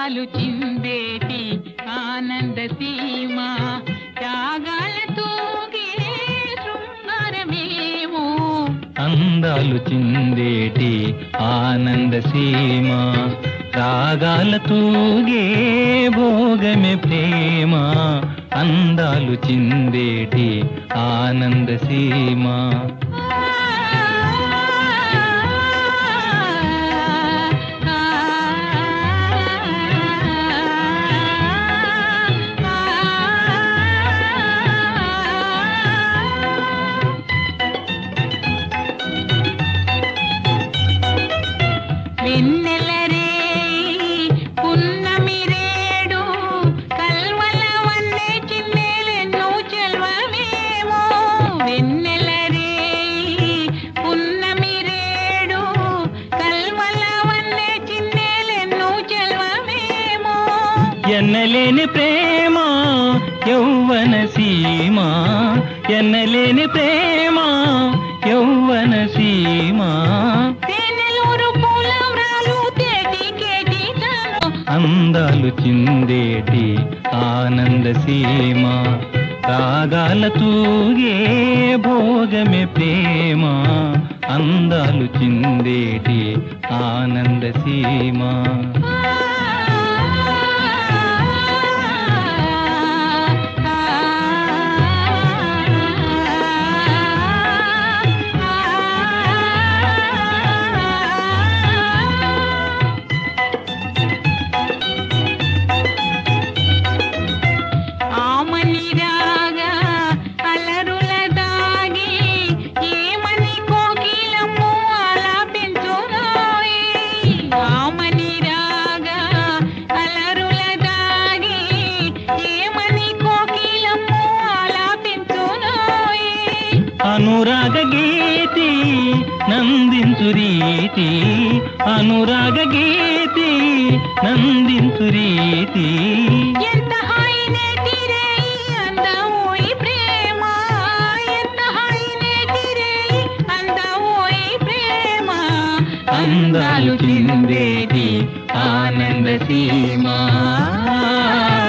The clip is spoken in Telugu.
అందాలు చిందేటి ఆనంద సీమ త్యాగాల తూగే శృంగారమేమో అందాలు చిందేటి ఆనంద సీమ రాగాల తూగే భోగమే ప్రేమ అందాలు చిందేటి ఆనంద సీమ వెన్నెలరే పున్నమి రేడు కల్వల వన్నె చిన్నెలెన్నో చెల్వమేమో వెన్నెలరే పున్నమి రేడు కల్వల వన్నె చిన్నెలెన్నో చెల్వమేమో ఎన్నలేని ప్రేమ యౌవన సీమ ఎన్నలేని ప్రేమ యౌవన సీమ అందాలు చిందేటి ఆనంద సీమ రాగాల తూగే భోగమే ప్రేమ అందాలు చిందేటి ఆనంద సీమ అనురాగ గీతి నందించు రీతి అనురాగ గీతి నందించు రీతి ఎంత హాయినేటిరే అందమోయి ప్రేమ ఎంత హాయినేటిరే అందమోయి ప్రేమ అందాలు చిందేటి ఆనంద సీమ